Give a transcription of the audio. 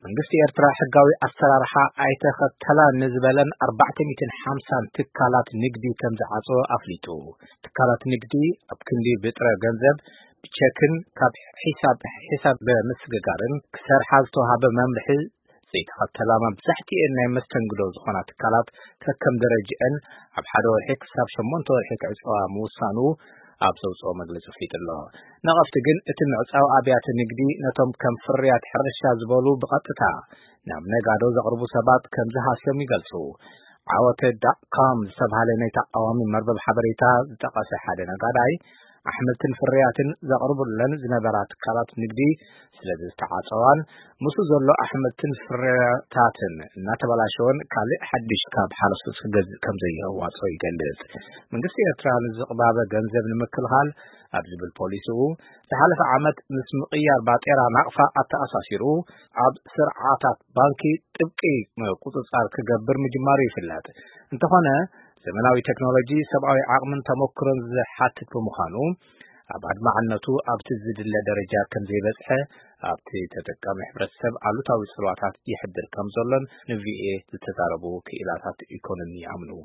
መንግስቲ ኤርትራ ሕጋዊ አሰራርሓ ኣይተኸተላ ንዝበለን 450 ትካላት ንግዲ ከም ዝዓጽዎ አፍሊጡ ትካላት ንግዲ ኣብ ክንዲ ብጥረ ገንዘብ ብቸክን ካብ ሒሳብ በምስግጋርን ክሰርሓ ዝተዋሃበ መምርሒ ዘይተኸተላ መብዛሕትአን ናይ መስተንግዶ ዝኾና ትካላት ከከም ደረጃን ኣብ ሓደ ወርሒ ክሳብ 8 ወርሒ ክዕጽዋ ምውሳኑ ኣብ ዘውፅኦ መግለጺ ፍሊጥሎ ነቐፍቲ ግን እቲ ምዕጻው ኣብያተ ንግዲ ነቶም ከም ፍርያት ሕርሻ ዝበሉ ብቐጥታ ናብ ነጋዶ ዘቕርቡ ሰባት ከም ዝሃሰሙ ይገልጹ ዓወተ.com ዝተባህለ ናይ ተቃዋሚ መርበብ ሓበሬታ ዝጠቐሰ ሓደ ነጋዳይ ኣሕምልትን ፍርያትን ዘቕርቡለን ዝነበራ ትካላት ንግዲ ስለዚ ዝተዓጸዋን ምስ ዘሎ ኣሕምልትን ፍርያታትን እናተበላሸወን ካልእ ሓድሽ ካብ ሓለፍቶት ክገዝእ ከም ዘይዋጾ ይገልጽ መንግስቲ ኤርትራ ንዝቕባበ ገንዘብ ንምክልኻል ኣብ ዝብል ፖሊሲኡ ዝሓለፈ ዓመት ምስ ምቕያር ባጤራ ናቕፋ ኣተኣሳሲሩ ኣብ ስርዓታት ባንኪ ጥብቂ ቁፅጻር ክገብር ምጅማሩ ይፍለጥ እንተኾነ ዘመናዊ ቴክኖሎጂ ሰብአዊ ዓቅምን ተሞክሮን ዝሓትት ብምዃኑ ኣብ ኣድማዕነቱ ኣብቲ ዝድለ ደረጃ ከም ዘይበጽሐ ኣብቲ ተጠቃሚ ሕብረተሰብ ኣሉታዊ ጽልዋታት ይሕብር ከም ዘሎን ንቪኤ ዝተዛረቡ ክኢላታት ኢኮኖሚ ኣምኑ